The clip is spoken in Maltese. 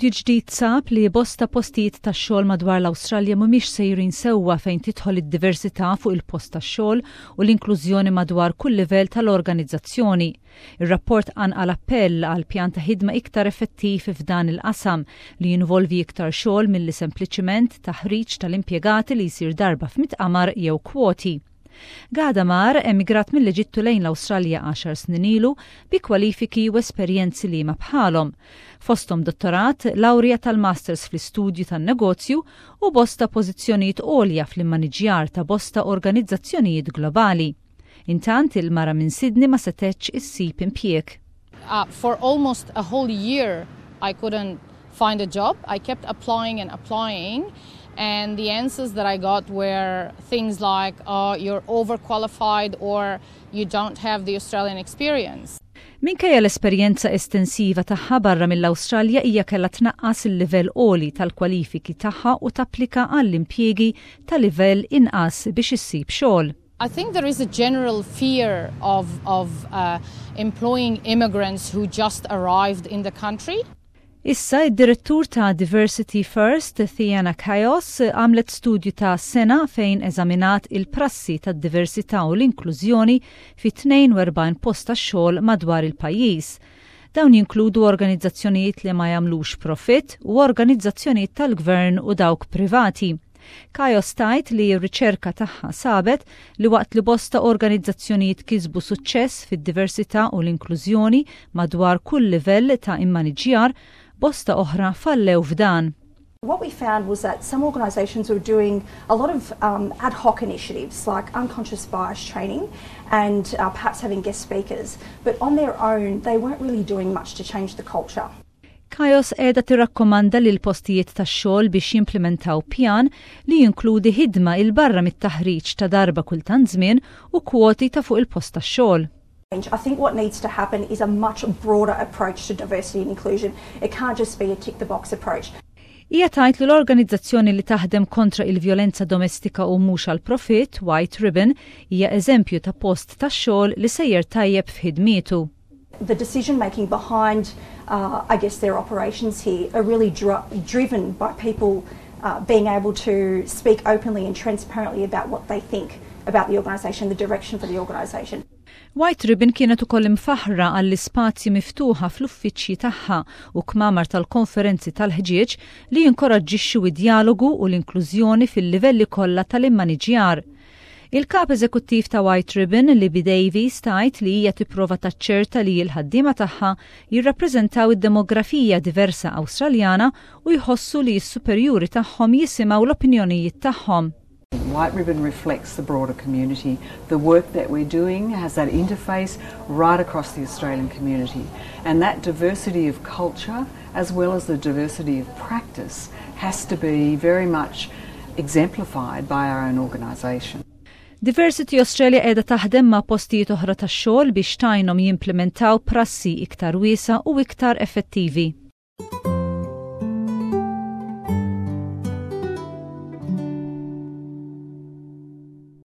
Studju ġdid sab li bosta postijiet tax-xogħol madwar l-Awstralja mhumiex sejrin sewwa fejn tidħol id-diversità fuq il-post tax-xogħol u l-inklużjoni madwar kull livell tal-organizzazzjoni. Ir-rapport anqal appell għal pjan ta' ħidma iktar effettiv f'dan il-qasam li jinvolvi iktar xogħol milli sempliċiment taħriġ tal-impjegati li jsir darba f'mitqamar jew kwoti. Gada Mar emigrat mill-Eġittu lejn l-Awstralja 10 snin ilu bi kwalifiki u esperjenzi li ma bħalhom. Fosthom dottorat, lawrja tal-masters fl-istudju tan-negozju u bosta pożizzjonijiet għolja fl-immaniġjar ta' bosta organizzazzjonijiet globali. Intant il-mara minn Sydney ma setgħetx issib impjieg. For almost a whole year I couldn't find a job. I kept applying and applying. And the answers that I got were things like, you're overqualified or you don't have the Australian experience. Minkejja l-esperjenza estensiva tagħha barra mill-Awstralja hija kellha tnaqqas il-livell għoli tal-kwalifiki tagħha u tapplika għall-impjiegi ta' livell inqas biex issib xogħol. I think there is a general fear of employing immigrants who just arrived in the country. Issa id-direttur ta' Diversity First, Thiana Kaios, għamlet studju ta' sena fejn eżaminat il-prassi ta' diversità u l-inklużjoni fi 42 posta xogħol madwar il-pajjiż. Dawn jinkludu organizzazzjonijiet li ma jagħmlux profit u organizzazzjonijiet tal-gvern u dawk privati. Kaios tajt li r-riċerka tagħha sabet li waqt li bosta organizzazzjonijiet kisbu suċċess fid-diversità u l-inklużjoni madwar kull livell ta' immaniġjar, bosta oħra fallew f'dan. What we found was that some organisations were doing a lot of ad hoc initiatives like unconscious bias training and perhaps having guest speakers, but on their own they weren't really doing much to change the culture. Kaios qiegħda tirrakkomanda lil postijiet tax-xogħol biex jimplementaw pjan li jinkludi ħidma il barra mit-taħriġ ta' darba kultant żmien u kwoti ta' fuq il-post tax-xogħol. I think what needs to happen is a much broader approach to diversity and inclusion. It can't just be a tick-the-box approach. Hija tgħid li l-organizzazzjoni li taħdem kontra il-vjolenza domestika u mhux għal profit, White Ribbon, hija eżempju ta' post tax-xogħol li sejjer tajjeb f'ħidmietu. The decision-making behind, their operations here are really driven by people being able to speak openly and transparently about what they think about the organisation, the direction for the organisation. White Ribbon kienet ukoll imfaħra għall-ispazji miftuħa fl-uffiċċji tagħha u kmamar tal-konferenzi tal-ħġieġ li jinkoraġġixxu id-dialogu u l-inklużjoni fil-livelli kollha tal-immaniġjar. Il-kap eżekuttiv ta' White Ribbon, Libby Davies, tajt li hija tipprova taċċerta li l-ħaddiema tagħha jirrappreżentaw id-demografija diversa Awstraljana u jħossu li s-superjuri tagħhom jisimgħu l-opinjonijiet tagħhom. White Ribbon reflects the broader community. The work that we're doing has that interface right across the Australian community. And that diversity of culture, as well as the diversity of practice, has to be very much exemplified by our own organisation. Diversity Australia qiegħda taħdem ma' postijiet oħra tax-xogħol biex tajnhom jimplementaw prassi iktar wiesa' u iktar effettivi.